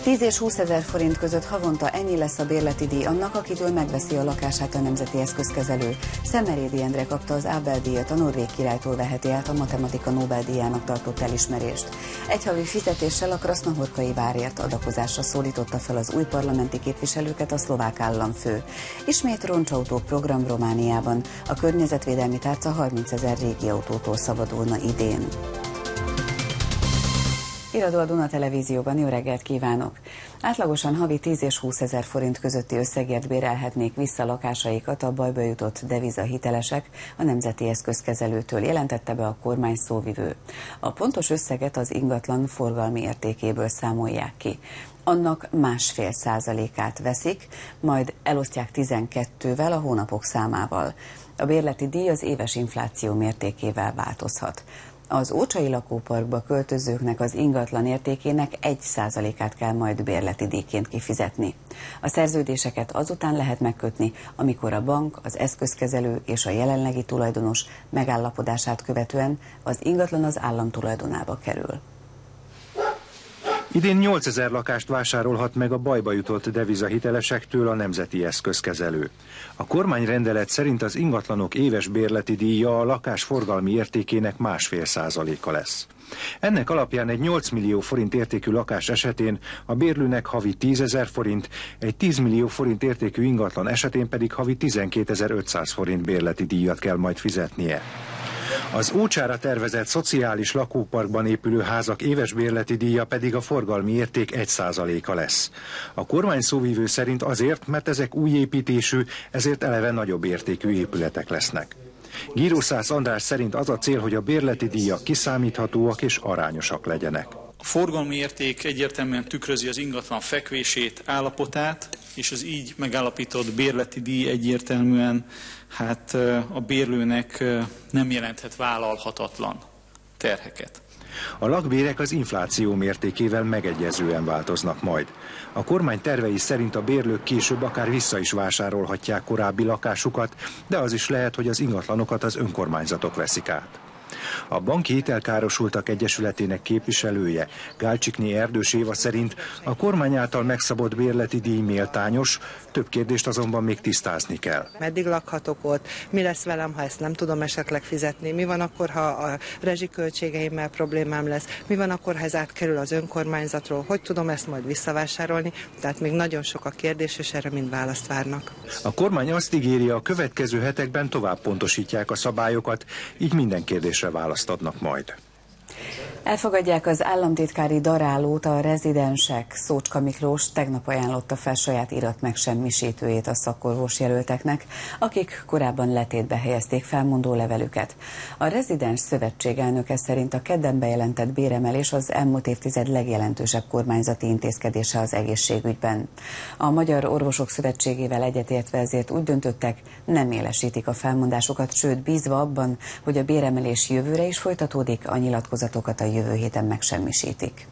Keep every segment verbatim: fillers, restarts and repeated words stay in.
tíz és húszezer forint között havonta ennyi lesz a bérleti díj annak, akitől megveszi a lakását a Nemzeti Eszközkezelő. Szemerédi Endre kapta az Ábel-díjat, a norvég királytól veheti át a matematika Nobel-díjának tartott elismerést. Egy havi fizetéssel a krasznahorkai várért adakozásra szólította fel az új parlamenti képviselőket a szlovák államfő. Ismét roncsautók program Romániában. A környezetvédelmi tárca harmincezer régi autótól szabadulna idén. Iradó a Duna Televízióban, jó reggelt kívánok! Átlagosan havi tíz és húszezer forint közötti összegért bérelhetnék vissza lakásaikat a bajba jutott devizahitelesek a Nemzeti Eszközkezelőtől, jelentette be a kormány szóvivő. A pontos összeget az ingatlan forgalmi értékéből számolják ki. Annak másfél százalékát veszik, majd elosztják tizenkettővel, a hónapok számával. A bérleti díj az éves infláció mértékével változhat. Az ócsai lakóparkba költözőknek az ingatlan értékének egy százalékát kell majd bérleti díjként kifizetni. A szerződéseket azután lehet megkötni, amikor a bank, az eszközkezelő és a jelenlegi tulajdonos megállapodását követően az ingatlan az állam tulajdonába kerül. Idén nyolcezer lakást vásárolhat meg a bajba jutott devizahitelesektől a Nemzeti Eszközkezelő. A kormányrendelet szerint az ingatlanok éves bérleti díja a lakás forgalmi értékének másfél százaléka lesz. Ennek alapján egy nyolc millió forint értékű lakás esetén a bérlőnek havi tízezer forint, egy tíz millió forint értékű ingatlan esetén pedig havi tizenkétezer-ötszáz forint bérleti díjat kell majd fizetnie. Az Ócsára tervezett szociális lakóparkban épülő házak éves bérleti díja pedig a forgalmi érték egy százaléka lesz. A kormány szóvivő szerint azért, mert ezek új építésű, ezért eleve nagyobb értékű épületek lesznek. Gyrószász András szerint az a cél, hogy a bérleti díjak kiszámíthatóak és arányosak legyenek. A forgalmi érték egyértelműen tükrözi az ingatlan fekvését, állapotát, és az így megállapított bérleti díj egyértelműen hát a bérlőnek nem jelenthet vállalhatatlan terheket. A lakbérek az infláció mértékével megegyezően változnak majd. A kormány tervei szerint a bérlők később akár vissza is vásárolhatják korábbi lakásukat, de az is lehet, hogy az ingatlanokat az önkormányzatok veszik át. A Banki Hitelkárosultak Egyesületének képviselője, Gálcsikné Erdős Éva szerint a kormány által megszabott bérleti díj méltányos, több kérdést azonban még tisztázni kell. Meddig lakhatok ott, mi lesz velem, ha ezt nem tudom esetleg fizetni, mi van akkor, ha a rezsiköltségeimmel problémám lesz, mi van akkor, ha ez átkerül az önkormányzatról, hogy tudom ezt majd visszavásárolni, tehát még nagyon sok a kérdés, és erre mind választ várnak. A kormány azt ígéri, a következő hetekben tovább pontosítják a szabályokat, így minden kérdésre választ adnak majd. Elfogadják az államtitkári darálót a rezidensek. Szócska Miklós tegnap ajánlotta fel saját iratmegsemmisítőjét a szakorvos jelölteknek, akik korábban letétbe helyezték felmondó levelüket. A rezidens szövetség elnöke szerint a kedden bejelentett béremelés az elmúlt évtized legjelentősebb kormányzati intézkedése az egészségügyben. A Magyar Orvosok Szövetségével egyetértve ezért úgy döntöttek, nem élesítik a felmondásokat, sőt bízva abban, hogy a béremelés jövőre is folytatódik, a nyilatkozatokat a jövő héten megsemmisítik.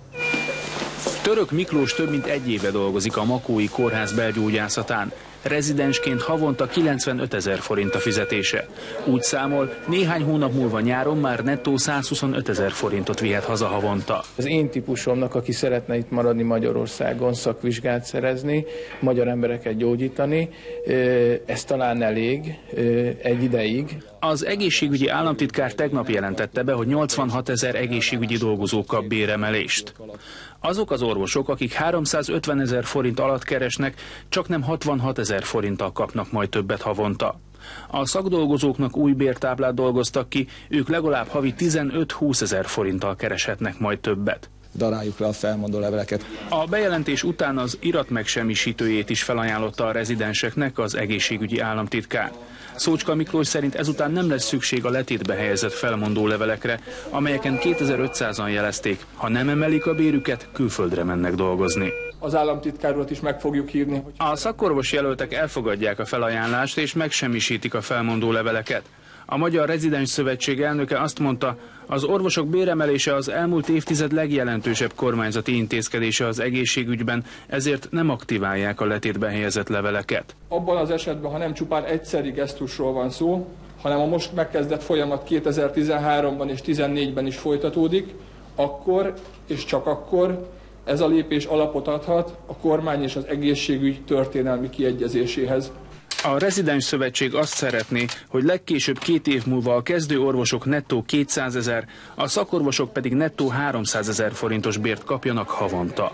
Török Miklós több mint egy éve dolgozik a Makói Kórház belgyógyászatán. Rezidensként havonta kilencvenötezer forint a fizetése. Úgy számol, néhány hónap múlva nyáron már nettó százhuszonötezer forintot vihet haza havonta. Az én típusomnak, aki szeretne itt maradni Magyarországon, szakvizsgát szerezni, magyar embereket gyógyítani, ez talán elég egy ideig. Az egészségügyi államtitkár tegnap jelentette be, hogy nyolcvanhatezer egészségügyi dolgozó kap béremelést. Azok az orvosok, akik háromszázötvenezer forint alatt keresnek, csak nem hatvanhatezer forinttal kapnak majd többet havonta. A szakdolgozóknak új bértáblát dolgoztak ki, ők legalább havi tizenöt-húszezer forinttal kereshetnek majd többet. Daráljuk le a felmondó leveleket. A bejelentés után az iratmegsemmisítőjét is felajánlotta a rezidenseknek az egészségügyi államtitkár. Szócska Miklós szerint ezután nem lesz szükség a letétbe helyezett felmondó levelekre, amelyeken kétezer-ötszázan jelezték, ha nem emelik a bérüket, külföldre mennek dolgozni. Az államtitkár urat is meg fogjuk hívni. Hogy... A szakorvos jelöltek elfogadják a felajánlást és megsemmisítik a felmondó leveleket. A Magyar Rezidens Szövetség elnöke azt mondta, az orvosok béremelése az elmúlt évtized legjelentősebb kormányzati intézkedése az egészségügyben, ezért nem aktiválják a letétbe helyezett leveleket. Abban az esetben, ha nem csupán egyszeri gesztusról van szó, hanem a most megkezdett folyamat kétezer-tizenháromban és tizennégyben is folytatódik, akkor és csak akkor Ez a lépés alapot adhat a kormány és az egészségügy történelmi kiegyezéséhez. A Rezidens Szövetség azt szeretné, hogy legkésőbb két év múlva a kezdő orvosok nettó kétszázezer, a szakorvosok pedig nettó háromszázezer forintos bért kapjanak havonta.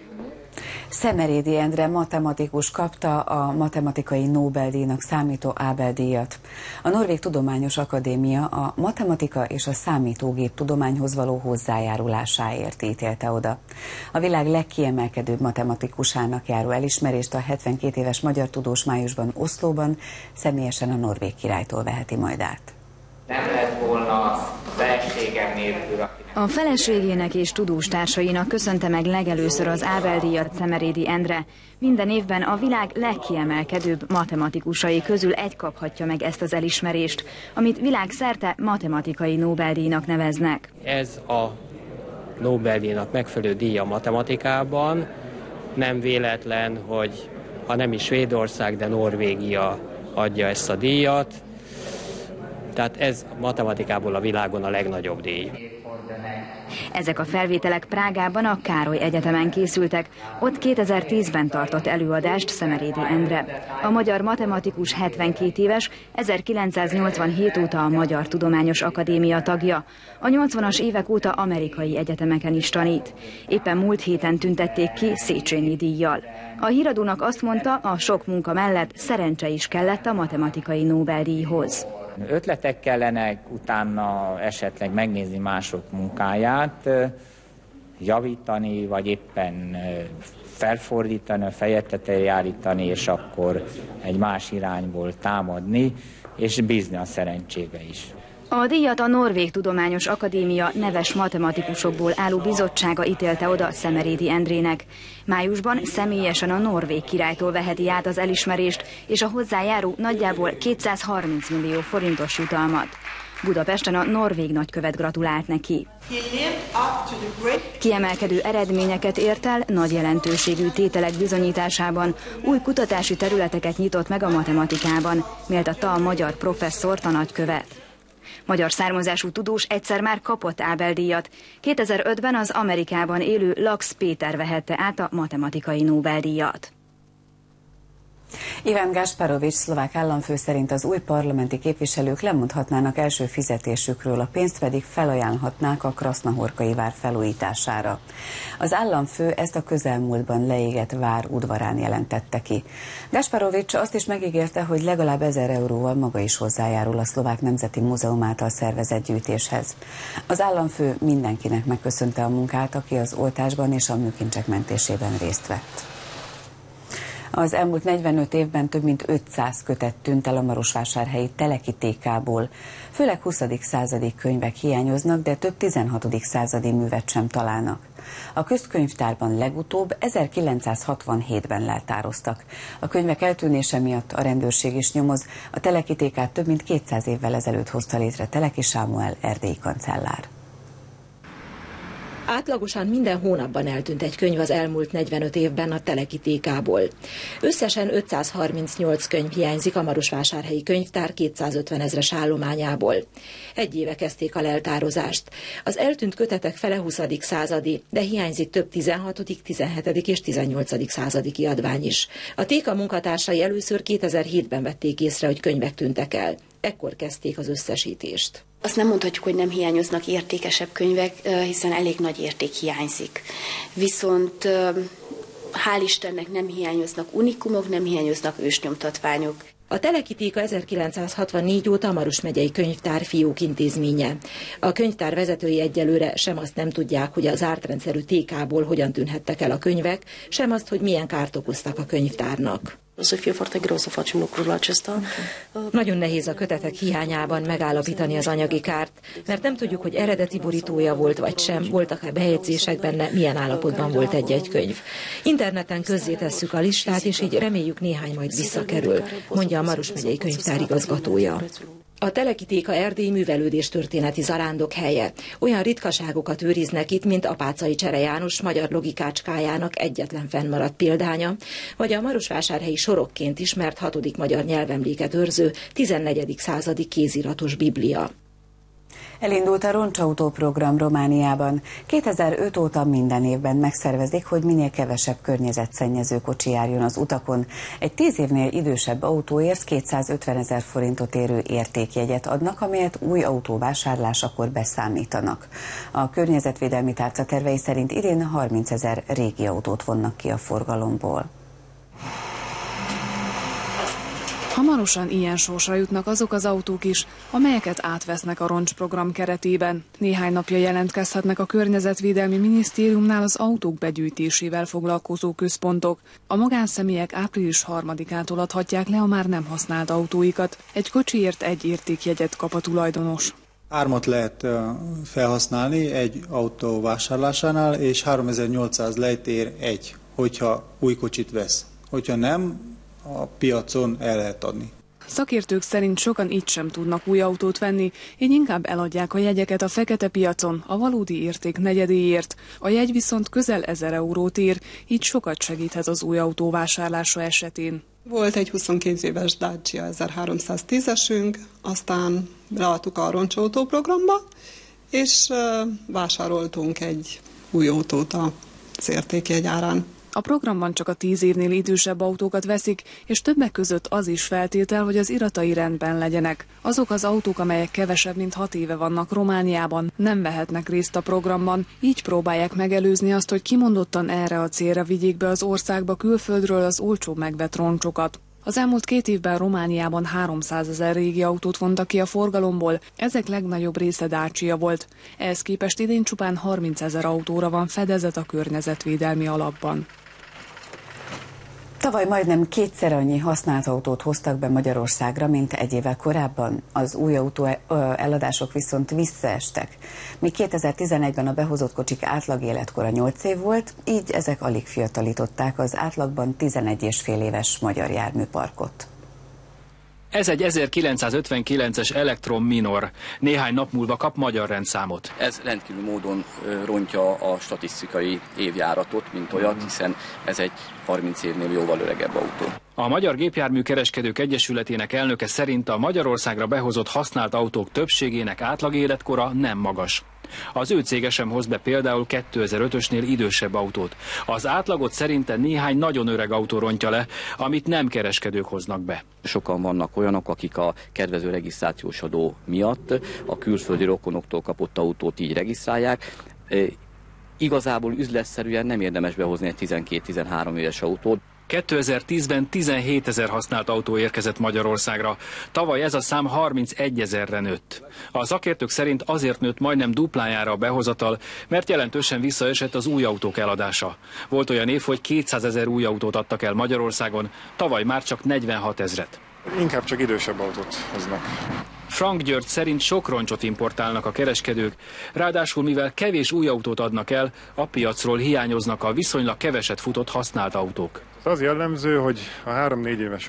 Szemerédi Endre matematikus kapta a matematikai Nobel-díjnak számító Ábel-díjat. A Norvég Tudományos Akadémia a matematika és a számítógép tudományhoz való hozzájárulásáért ítélte oda. A világ legkiemelkedőbb matematikusának járó elismerést a hetvenkét éves magyar tudós májusban Oszlóban személyesen a norvég királytól veheti majd át. Nem lett volna a feleségem nélkül, akinek... A feleségének és tudós társainak köszönte meg legelőször az Ábel-díjat Szemerédi Endre. Minden évben a világ legkiemelkedőbb matematikusai közül egy kaphatja meg ezt az elismerést, amit világszerte matematikai Nobel-díjnak neveznek. Ez a Nobel-díjnak megfelelő díj a matematikában. Nem véletlen, hogy ha nem is Svédország, de Norvégia adja ezt a díjat. Tehát ez matematikából a világon a legnagyobb díj. Ezek a felvételek Prágában a Károly Egyetemen készültek. Ott kétezer-tízben tartott előadást Szemerédi Endre. A magyar matematikus hetvenkét éves, ezerkilencszáznyolcvanhét óta a Magyar Tudományos Akadémia tagja. A nyolcvanas évek óta amerikai egyetemeken is tanít. Éppen múlt héten tüntették ki Széchenyi díjjal. A híradónak azt mondta, a sok munka mellett szerencse is kellett a matematikai Nobel-díjhoz. Ötletek kellenek, utána esetleg megnézni mások munkáját, javítani, vagy éppen felfordítani, a fejet tetejére állítani, és akkor egy más irányból támadni, és bízni a szerencsébe is. A díjat a Norvég Tudományos Akadémia neves matematikusokból álló bizottsága ítélte oda Szemerédi Endrének. Májusban személyesen a norvég királytól veheti át az elismerést és a hozzájáró nagyjából kétszázharminc millió forintos jutalmat. Budapesten a norvég nagykövet gratulált neki. Kiemelkedő eredményeket ért el nagy jelentőségű tételek bizonyításában, új kutatási területeket nyitott meg a matematikában, méltatta a magyar professzort a nagykövet. Magyar származású tudós egyszer már kapott Ábel-díjat. kétezer-ötben az Amerikában élő Lax Péter vehette át a matematikai Nobel-díjat. Iván Gasparovics szlovák államfő szerint az új parlamenti képviselők lemondhatnának első fizetésükről, a pénzt pedig felajánlhatnák a Krasznahorkai vár felújítására. Az államfő ezt a közelmúltban leégett vár udvarán jelentette ki. Gasparovics azt is megígérte, hogy legalább ezer euróval maga is hozzájárul a Szlovák Nemzeti Múzeum által szervezett gyűjtéshez. Az államfő mindenkinek megköszönte a munkát, aki az oltásban és a műkincsek mentésében részt vett. Az elmúlt negyvenöt évben több mint ötszáz kötet tűnt el a marosvásárhelyi Teleki té ká-ból. Főleg huszadik századi könyvek hiányoznak, de több tizenhatodik századi művet sem találnak. A közkönyvtárban legutóbb ezerkilencszázhatvanhétben leltároztak. A könyvek eltűnése miatt a rendőrség is nyomoz. A Teleki té ká-t több mint kétszáz évvel ezelőtt hozta létre Teleki Sámuel erdélyi kancellár. Átlagosan minden hónapban eltűnt egy könyv az elmúlt negyvenöt évben a Teleki té ká-ból. Összesen ötszázharmincnyolc könyv hiányzik a marosvásárhelyi könyvtár kétszázötven ezres állományából. Egy éve kezdték a leltározást. Az eltűnt kötetek fele huszadik századi, de hiányzik több tizenhatodik, tizenhetedik és tizennyolcadik századi kiadvány is. A té ká munkatársai először kétezer-hétben vették észre, hogy könyvek tűntek el. Ekkor kezdték az összesítést. Azt nem mondhatjuk, hogy nem hiányoznak értékesebb könyvek, hiszen elég nagy érték hiányzik. Viszont hál' Istennek nem hiányoznak unikumok, nem hiányoznak ősnyomtatványok. A Teleki té ká ezerkilencszázhatvannégy óta a Maros megyei könyvtár fiók intézménye. A könyvtár vezetői egyelőre sem azt nem tudják, hogy a zárt rendszerű té ká-ból hogyan tűnhettek el a könyvek, sem azt, hogy milyen kárt okoztak a könyvtárnak. Nagyon nehéz a kötetek hiányában megállapítani az anyagi kárt, mert nem tudjuk, hogy eredeti borítója volt vagy sem, voltak-e bejegyzések benne, milyen állapotban volt egy-egy könyv. Interneten közzétesszük a listát, és így reméljük néhány majd visszakerül, mondja a Maros megyei könyvtár igazgatója. A Teleki té ká Erdély művelődés történeti zarándok helye. Olyan ritkaságokat őriznek itt, mint Apáczai Csere János magyar logikácskájának egyetlen fennmaradt példánya, vagy a marosvásárhelyi sorokként ismert hatodik magyar nyelvemléket őrző tizennegyedik századi kéziratos biblia. Elindult a roncsautó program Romániában. kétezer-öt óta minden évben megszervezik, hogy minél kevesebb környezetszennyező kocsi járjon az utakon. Egy tíz évnél idősebb autóért kétszázötvenezer forintot érő értékjegyet adnak, amelyet új autó vásárlásakor beszámítanak. A környezetvédelmi tárca tervei szerint idén harmincezer régi autót vonnak ki a forgalomból. Hamarosan ilyen sorsra jutnak azok az autók is, amelyeket átvesznek a roncsprogram keretében. Néhány napja jelentkezhetnek a Környezetvédelmi Minisztériumnál az autók begyűjtésével foglalkozó központok. A magánszemélyek április harmadikától adhatják le a már nem használt autóikat. Egy kocsiért egy értékjegyet kap a tulajdonos. Hármat lehet felhasználni egy autó vásárlásánál, és háromezer-nyolcszáz lejt ér egy, hogyha új kocsit vesz. Hogyha nem, a piacon el lehet adni. Szakértők szerint sokan így sem tudnak új autót venni, így inkább eladják a jegyeket a fekete piacon a valódi érték negyedéért. A jegy viszont közel ezer eurót ér, így sokat segíthet az új autó vásárlása esetén. Volt egy huszonkét éves Dacia ezerháromszáztízesünk, aztán leadtuk a roncsautó programba, és vásároltunk egy új autót az értékjegy árán. A programban csak a tíz évnél idősebb autókat veszik, és többek között az is feltétel, hogy az iratai rendben legyenek. Azok az autók, amelyek kevesebb, mint hat éve vannak Romániában, nem vehetnek részt a programban, így próbálják megelőzni azt, hogy kimondottan erre a célra vigyék be az országba külföldről az olcsó megvett roncsokat. Az elmúlt két évben Romániában háromszázezer régi autót vontak ki a forgalomból, ezek legnagyobb része Dacia volt. Ehhez képest idén csupán harmincezer autóra van fedezet a környezetvédelmi alapban. Tavaly majdnem kétszer annyi használt autót hoztak be Magyarországra, mint egy évvel korábban. Az új autó eladások viszont visszaestek. Míg kétezer-tizenegyben a behozott kocsik átlag életkora nyolc év volt, így ezek alig fiatalították az átlagban tizenegy és fél éves magyar járműparkot. Ez egy ezerkilencszázötvenkilences Elektron Minor. Néhány nap múlva kap magyar rendszámot. Ez rendkívül módon rontja a statisztikai évjáratot, mint olyat, hiszen ez egy harminc évnél jóval öregebb autó. A Magyar Gépjármű Kereskedők Egyesületének elnöke szerint a Magyarországra behozott használt autók többségének átlag életkora nem magas. Az ő cége sem hoz be például kétezer-ötösnél idősebb autót. Az átlagot szerinte néhány nagyon öreg autó rontja le, amit nem kereskedők hoznak be. Sokan vannak olyanok, akik a kedvező regisztrációs adó miatt a külföldi rokonoktól kapott autót így regisztrálják. Igazából üzletszerűen nem érdemes behozni egy tizenkét-tizenhárom éves autót. kétezer-tízben tizenhétezer használt autó érkezett Magyarországra. Tavaly ez a szám harmincegyezerre nőtt. A szakértők szerint azért nőtt majdnem duplájára a behozatal, mert jelentősen visszaesett az új autók eladása. Volt olyan év, hogy kétszázezer új autót adtak el Magyarországon, tavaly már csak negyvenhat ezret. Inkább csak idősebb autót hoznak. Frank György szerint sok roncsot importálnak a kereskedők, ráadásul mivel kevés új autót adnak el, a piacról hiányoznak a viszonylag keveset futott használt autók. Az jellemző, hogy a három-négy éves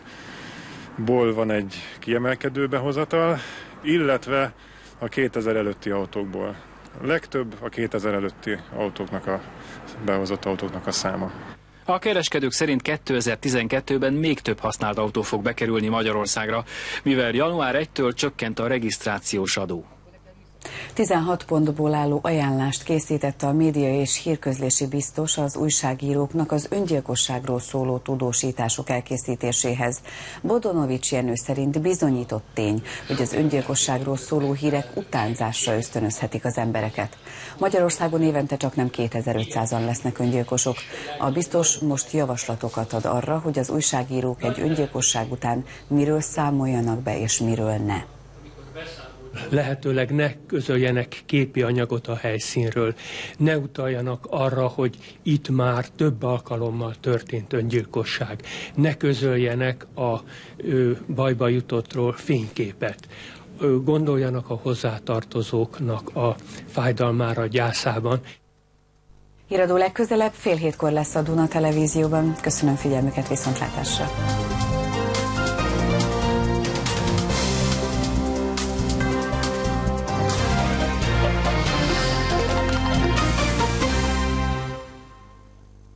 autókból van egy kiemelkedő behozatal, illetve a kétezer előtti autókból. A legtöbb a kétezer előtti autóknak a behozott autóknak a száma. A kereskedők szerint kétezer-tizenkettőben még több használt autó fog bekerülni Magyarországra, mivel január elsejétől csökkent a regisztrációs adó. tizenhat pontból álló ajánlást készített a média és hírközlési biztos az újságíróknak az öngyilkosságról szóló tudósítások elkészítéséhez. Bodonovics Jenő szerint bizonyított tény, hogy az öngyilkosságról szóló hírek utánzásra ösztönözhetik az embereket. Magyarországon évente csak nem kétezer-ötszázan lesznek öngyilkosok. A biztos most javaslatokat ad arra, hogy az újságírók egy öngyilkosság után miről számoljanak be és miről ne. Lehetőleg ne közöljenek képi anyagot a helyszínről, ne utaljanak arra, hogy itt már több alkalommal történt öngyilkosság, ne közöljenek a ö, bajba jutottról fényképet, ö, gondoljanak a hozzátartozóknak a fájdalmára, gyászában. Híradó legközelebb fél hétkor lesz a Duna Televízióban. Köszönöm figyelmüket, viszontlátásra!